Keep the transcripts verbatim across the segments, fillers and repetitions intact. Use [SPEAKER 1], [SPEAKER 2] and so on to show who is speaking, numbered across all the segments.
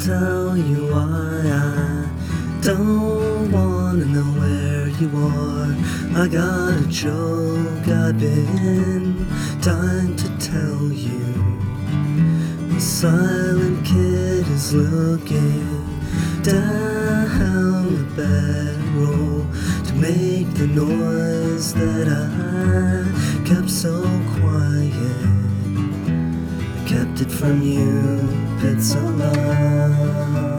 [SPEAKER 1] tell you why I don't wanna know where you are. I got a joke I've been dying to tell you. The silent kid is looking down the barrel to make the noise that I kept so quiet. I kept it from you, bits of love.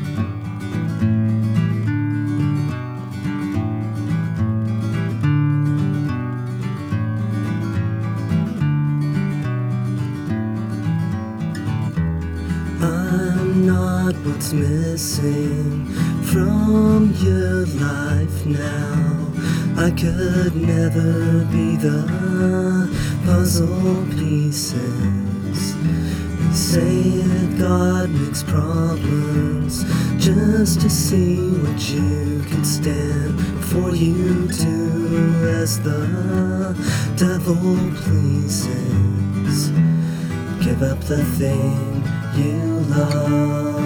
[SPEAKER 1] I'm not what's missing from your life now. I could never be the puzzle pieces. They say that God makes problems just to see what you can stand before you do as the devil pleases. Give up the thing you love.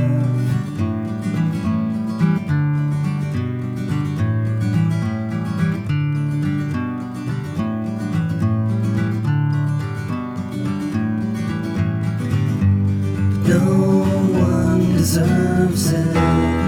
[SPEAKER 1] No one deserves it.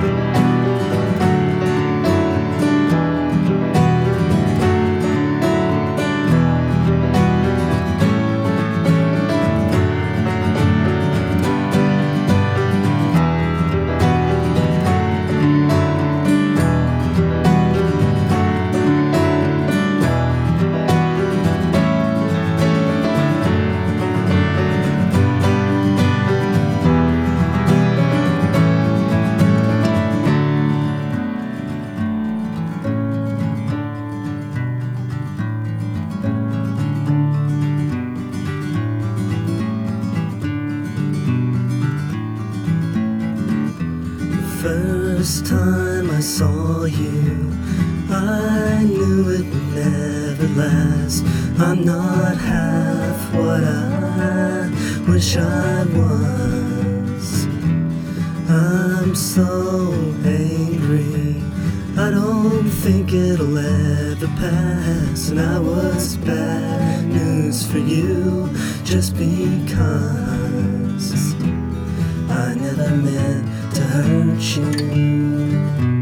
[SPEAKER 1] First time I saw you, I knew it would never last. I'm not half what I wish I was. I'm so angry, I don't think it'll ever pass. And I was bad news for you just because I never meant to hurt you.